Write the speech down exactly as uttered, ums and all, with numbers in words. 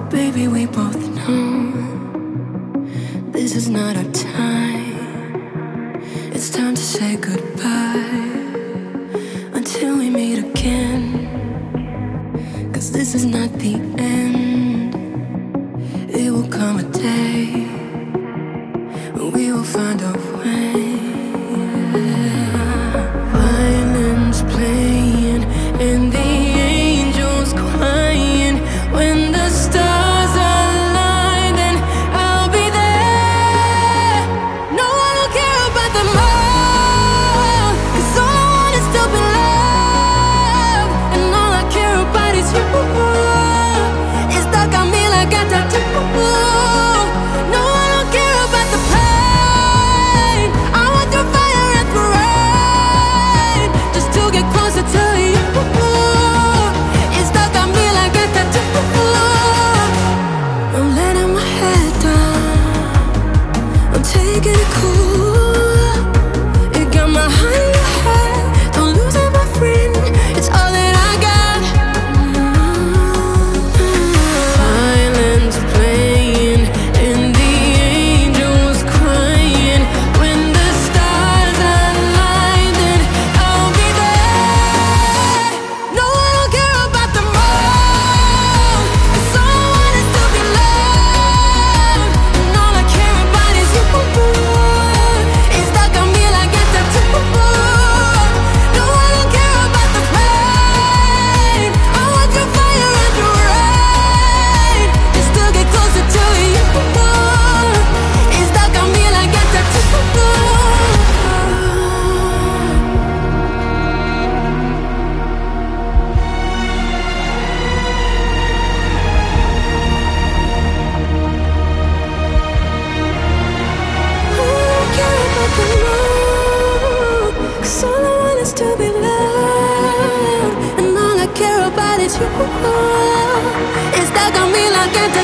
Baby, we both know this is not our time. It's time to say goodbye until we meet again. 'Cause this is not the end. It will come a day when we will find a way. Violins playing and the angels crying. When the stars align, then I'll be there. No, I don't care about the moon, 'cause all I want is to be loved. And all I care about is you. It's stuck on me like a tattoo. No, I don't care about the pain. I want through fire and through rain, just to get closer to you. It's stuck on me like a tattoo. I'm letting my head down, I'm taking it cool. You got my heart in your head, don't lose it, my friend. It's all that I got. Violins playing and the angels crying. When the stars align, then I'll be there. No, I don't care about the moon, 'cause all I want is to be loved. And all I care about is you. It's stuck on me like a tattoo. No, I don't care about the pain. I want your fire and your rain, just to get closer to you. It's stuck on me like a tattoo. Cause all I want is to be loved, and all I care about is you. It's stuck on me like a